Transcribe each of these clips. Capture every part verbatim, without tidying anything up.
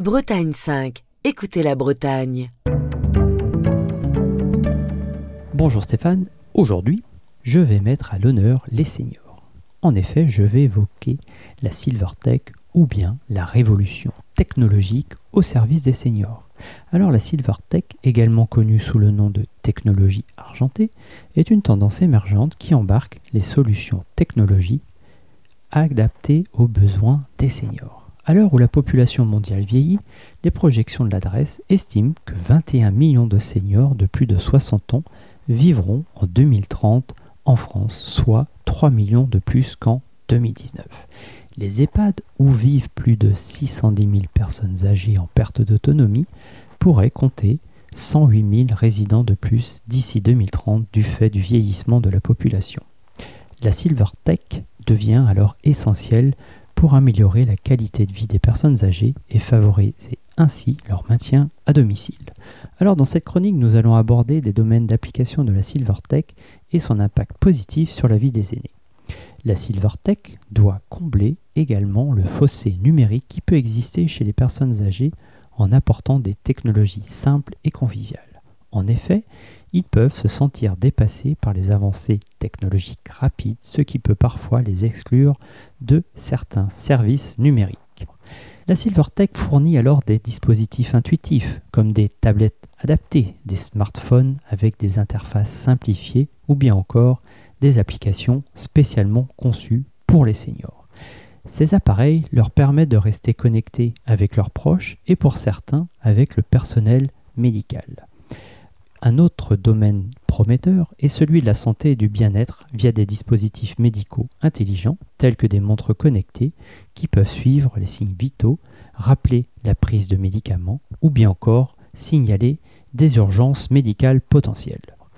Bretagne cinq, écoutez la Bretagne. Bonjour Stéphane, aujourd'hui, je vais mettre à l'honneur les seniors. En effet, je vais évoquer la Silvertech ou bien la révolution technologique au service des seniors. Alors la Silvertech, également connue sous le nom de technologie argentée, est une tendance émergente qui embarque les solutions technologiques adaptées aux besoins des seniors. À l'heure où la population mondiale vieillit, les projections de l'adresse estiment que vingt et un millions de seniors de plus de soixante ans vivront en deux mille trente en France, soit trois millions de plus qu'en deux mille dix-neuf. Les EHPAD, où vivent plus de six cent dix mille personnes âgées en perte d'autonomie, pourraient compter cent huit mille résidents de plus d'ici deux mille trente du fait du vieillissement de la population. La Silvertech devient alors essentielle pour améliorer la qualité de vie des personnes âgées et favoriser ainsi leur maintien à domicile. Alors dans cette chronique, nous allons aborder des domaines d'application de la Silvertech et son impact positif sur la vie des aînés. La Silvertech doit combler également le fossé numérique qui peut exister chez les personnes âgées en apportant des technologies simples et conviviales. En effet, ils peuvent se sentir dépassés par les avancées technologiques rapides, ce qui peut parfois les exclure de certains services numériques. La Silvertech fournit alors des dispositifs intuitifs, comme des tablettes adaptées, des smartphones avec des interfaces simplifiées ou bien encore des applications spécialement conçues pour les seniors. Ces appareils leur permettent de rester connectés avec leurs proches et pour certains avec le personnel médical. Un autre domaine prometteur est celui de la santé et du bien-être via des dispositifs médicaux intelligents tels que des montres connectées qui peuvent suivre les signes vitaux, rappeler la prise de médicaments ou bien encore signaler des urgences médicales potentielles.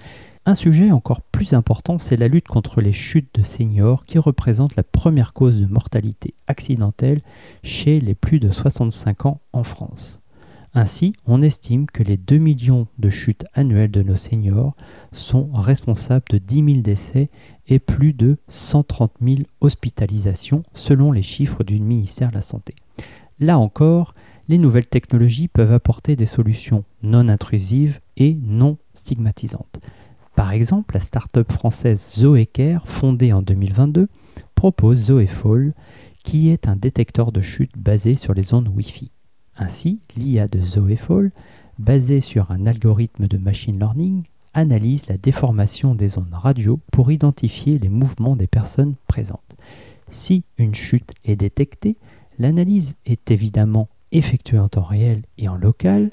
Un sujet encore plus important, c'est la lutte contre les chutes de seniors qui représente la première cause de mortalité accidentelle chez les plus de soixante-cinq ans en France. Ainsi, on estime que les deux millions de chutes annuelles de nos seniors sont responsables de dix mille décès et plus de cent trente mille hospitalisations selon les chiffres du ministère de la Santé. Là encore, les nouvelles technologies peuvent apporter des solutions non intrusives et non stigmatisantes. Par exemple, la start-up française Zoécare, fondée en deux mille vingt-deux, propose Zoéfall, qui est un détecteur de chute basé sur les ondes Wi-Fi. Ainsi, l'I A de Zoéfall, basée sur un algorithme de machine learning, analyse la déformation des ondes radio pour identifier les mouvements des personnes présentes. Si une chute est détectée, l'analyse est évidemment effectuée en temps réel et en local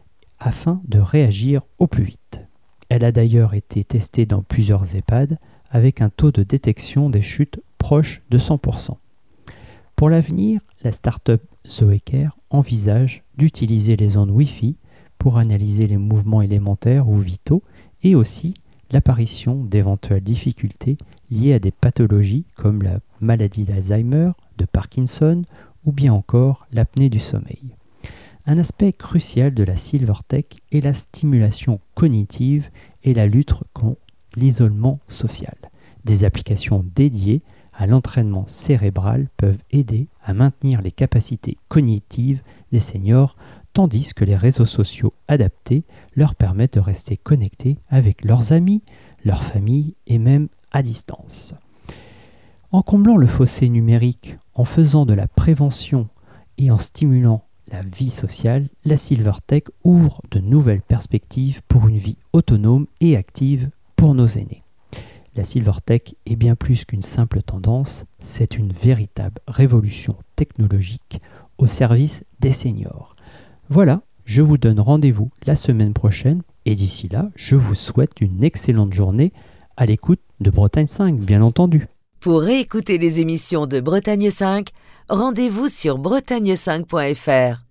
afin de réagir au plus vite. Elle a d'ailleurs été testée dans plusieurs EHPAD avec un taux de détection des chutes proche de cent pour cent. Pour l'avenir, la start-up Zoécare envisage d'utiliser les ondes Wi-Fi pour analyser les mouvements élémentaires ou vitaux et aussi l'apparition d'éventuelles difficultés liées à des pathologies comme la maladie d'Alzheimer, de Parkinson ou bien encore l'apnée du sommeil. Un aspect crucial de la Silvertech est la stimulation cognitive et la lutte contre l'isolement social. Des applications dédiées à l'entraînement cérébral peuvent aider à maintenir les capacités cognitives des seniors, tandis que les réseaux sociaux adaptés leur permettent de rester connectés avec leurs amis, leur famille et même à distance. En comblant le fossé numérique, en faisant de la prévention et en stimulant la vie sociale, la Silvertech ouvre de nouvelles perspectives pour une vie autonome et active pour nos aînés. La Silvertech est bien plus qu'une simple tendance, c'est une véritable révolution technologique au service des seniors. Voilà, je vous donne rendez-vous la semaine prochaine et d'ici là, je vous souhaite une excellente journée à l'écoute de Bretagne cinq, bien entendu. Pour réécouter les émissions de Bretagne cinq, rendez-vous sur bretagne cinq point f r.